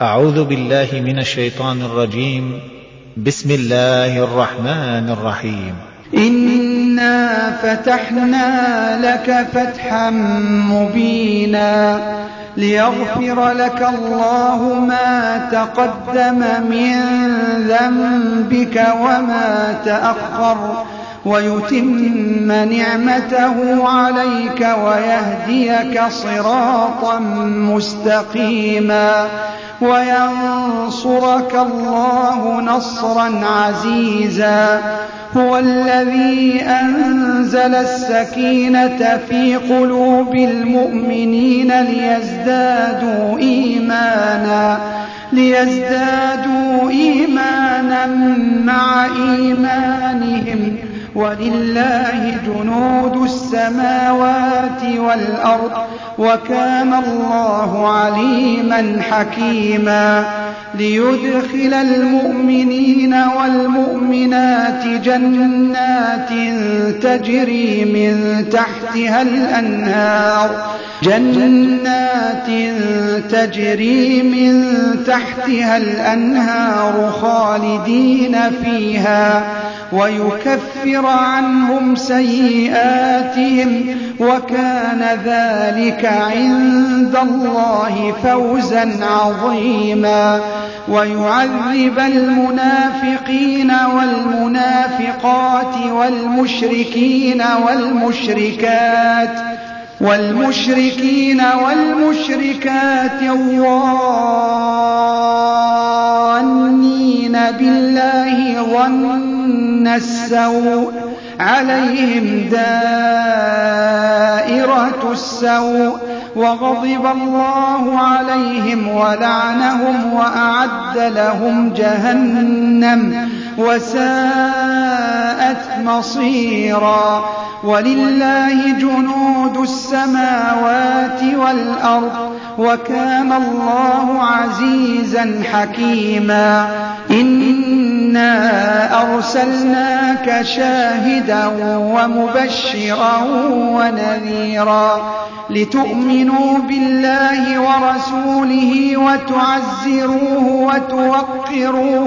أعوذ بالله من الشيطان الرجيم. بسم الله الرحمن الرحيم. إنا فتحنا لك فتحا مبينا ليغفر لك الله ما تقدم من ذنبك وما تأخر ويتم نعمته عليك ويهديك صراطا مستقيما وينصرك الله نصرا عزيزا. هو الذي أنزل السكينة في قلوب المؤمنين ليزدادوا إيمانا مع إيمانهم ولله جنود السماوات والأرض وكان الله عليما حكيما. ليدخل المؤمنين والمؤمنات جنات تجري من تحتها الأنهار خالدين فيها ويكفر عنهم سيئاتهم وكان ذلك عند الله فوزا عظيما. ويعذب المنافقين والمنافقات والمشركات الظانين بالله ظن السوء عليهم دائرة السوء وغضب الله عليهم ولعنهم وأعد لهم جهنم وساءت مصيرا. ولله جنود السماوات والأرض وكان الله عزيزا حكيما. إنا أرسلناك شاهدا ومبشرا ونذيرا لتؤمنوا بالله ورسوله وتعزروه وتوقروه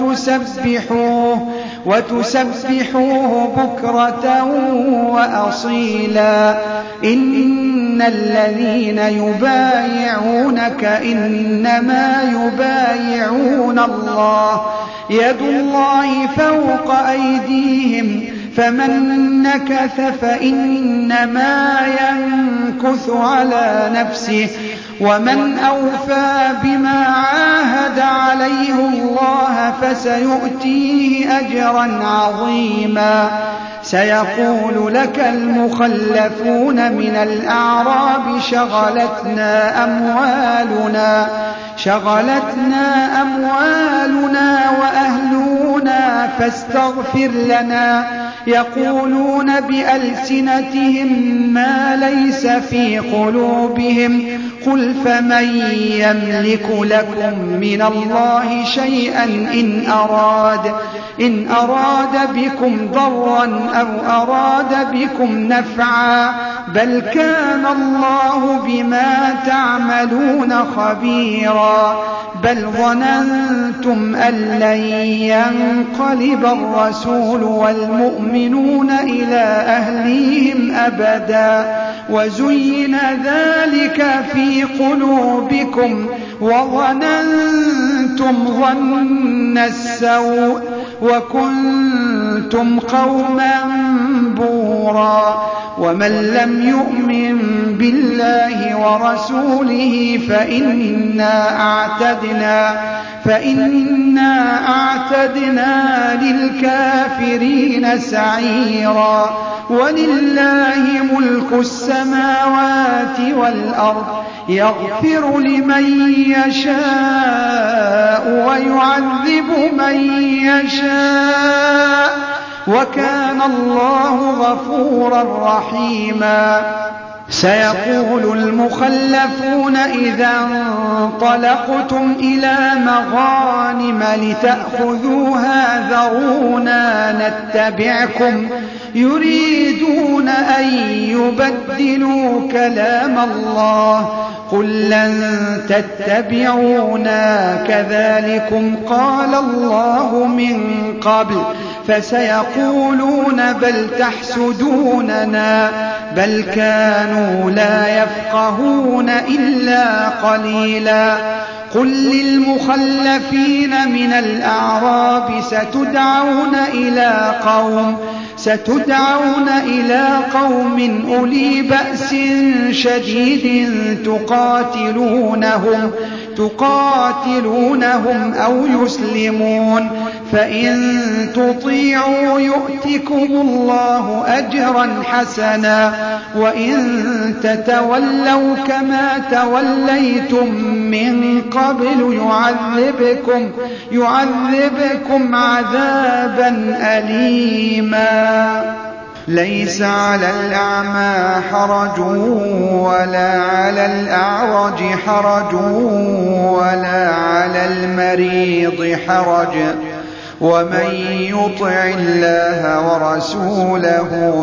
وتسبحوه بكرة وأصيلا. إن الذين يبايعونك إنما يبايعون الله يد الله فوق أيديهم فمن نكث فإنما ينكث على نفسه ومن أوفى بما عاهد عليه الله فسيؤتيه أجرا عظيما. سيقول لك المخلفون من الأعراب شغلتنا أموالنا وأهلنا فاستغفر لنا يقولون بألسنتهم ما ليس في قلوبهم قل فمن يملك لكم من الله شيئا إن أراد بكم ضرا أو أراد بكم نفعا بل كان الله بما تعملون خبيرا. بل ظننتم أن لن ينقلب الرسول والمؤمنون إلى أهليهم أبدا وزين ذلك في قلوبكم وظننتم ظن السوء وكنتم قوما بورا. ومن لم يؤمن بالله ورسوله فإنا أعتدنا للكافرين سعيرا. ولله ملك السماوات والأرض يغفر لمن يشاء ويعذب من يشاء وكان الله غفورا رحيما. سيقول المخلفون إذا انطلقتم إلى مغانم لتأخذوها ذرونا نتبعكم يريدون أن يبدلوا كلام الله قل لن تتبعونا كذلكم قال الله من قبل فسيقولون بل تحسدوننا بل كانوا لا يفقهون إلا قليلا قل للمخلفين من الأعراب ستدعون إلى قوم أولي بأس شديد تقاتلونهم أو يسلمون فإن تطيعوا يؤتكم الله أجرا حسنا وإن تتولوا كما توليتم من قبل يعذبكم عذابا أليما ليس على الأعمى حرج ولا على الأعرج حرج ولا على المريض حرج ومن يطع الله ورسوله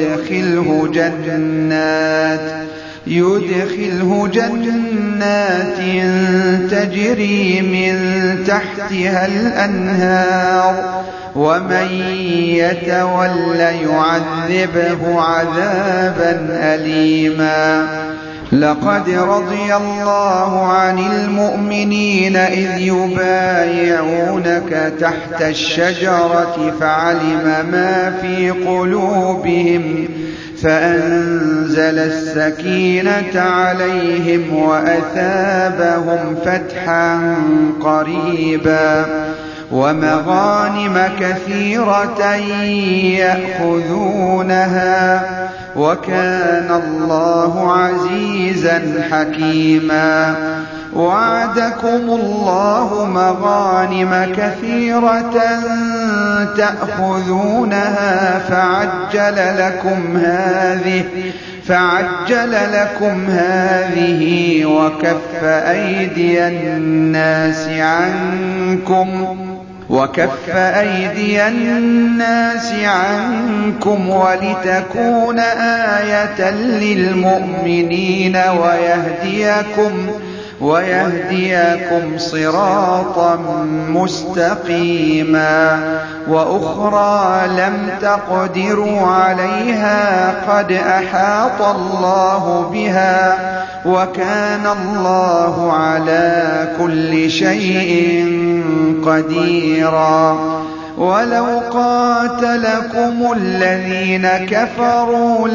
يدخله جنات تجري من تحتها الأنهار ومن يتول يعذبه عذابا أليما لقد رضي الله عن المؤمنين إذ يبايعونك تحت الشجرة فعلم ما في قلوبهم فأنزل السكينة عليهم وأثابهم فتحا قريبا ومغانم كثيرة يأخذونها وكان الله عزيزا حكيما وعدكم الله مغانم كثيرة تأخذونها فعجل لكم هذه وكف أيدي الناس عنكم ولتكون آية للمؤمنين ويهديكم صراطا مستقيما وأخرى لم تقدروا عليها قد أحاط الله بها وكان الله على كل شيء قديرا ولو قاتلكم الذين كفروا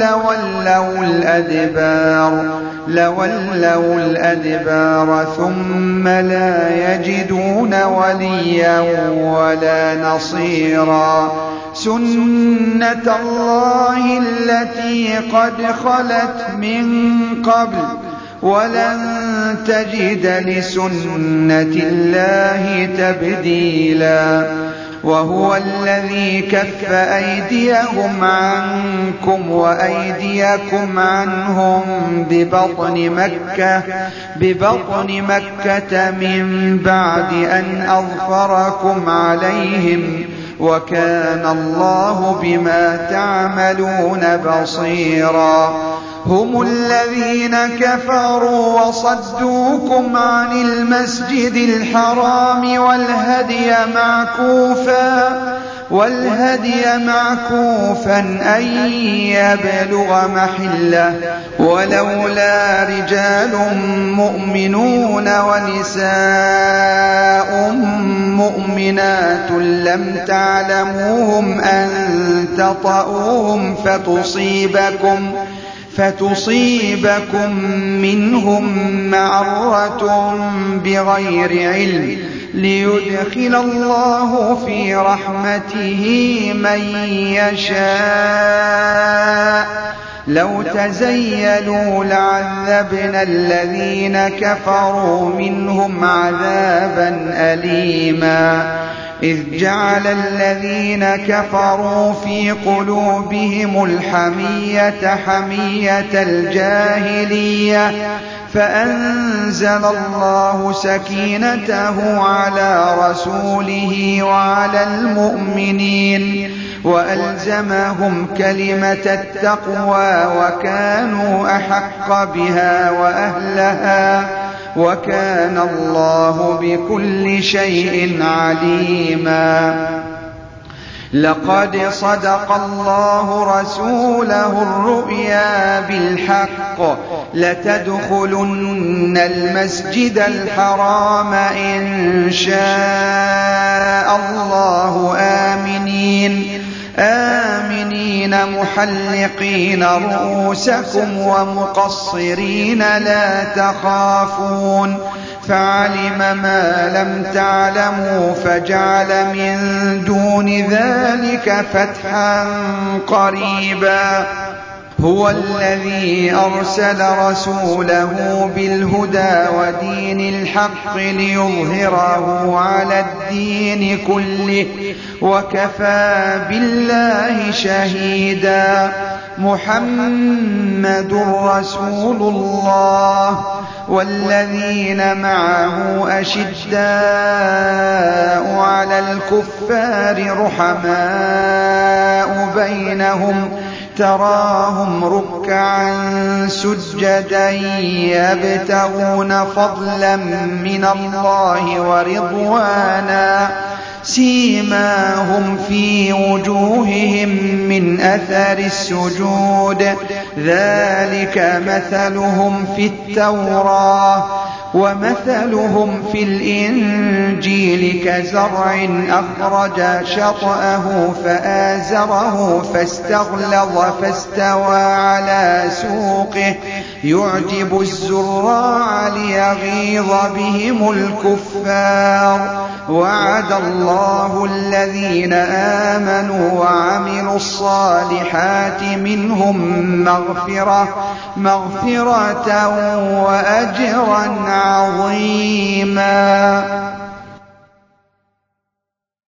لولوا الأدبار ثم لا يجدون وليا ولا نصيرا سنة الله التي قد خلت من قبل ولن تجد لسنة الله تبديلا وهو الذي كف أيديهم عنكم وأيديكم عنهم ببطن مكة من بعد أن أظفركم عليهم وكان الله بما تعملون بصيرا هم الذين كفروا وصدوكم عن المسجد الحرام والهدي معكوفا أن يبلغ محله ولولا رجال مؤمنون ونساء مؤمنات لم تعلموهم أن تطؤوهم فتصيبكم منهم معرة بغير علم ليدخل الله في رحمته من يشاء لو تزيلوا لعذبنا الذين كفروا منهم عذابا أليما إذ جعل الذين كفروا في قلوبهم الحمية حمية الجاهلية فأنزل الله سكينته على رسوله وعلى المؤمنين وألزمهم كلمة التقوى وكانوا أحق بها وأهلها وكان الله بكل شيء عليما. لقد صدق الله رسوله الرؤيا بالحق لتدخلن المسجد الحرام إن شاء الله آمنين محلقين رؤوسكم ومقصرين لا تخافون فعلم ما لم تعلموا فجعل من دون ذلك فتحا قريبا. هو الذي أرسل رسوله بالهدى ودين الحق ليظهره على الدين كله وكفى بالله شهيدا. محمد رسول الله والذين معه أشداء على الكفار رحماء بينهم تراهم ركعا سجدا يبتغون فضلا من الله ورضوانا سيماهم في وجوههم من أثر السجود ذلك مثلهم في التوراة ومثلهم في الإنجيل كزرع أخرج شطأه فآزره فاستغلظ فاستوى على سوقه يعجب الزراع ليغيظ بهم الكفار. وعد الله الذين آمنوا وعملوا الصالحات منهم مغفرة وأجرا عظيما.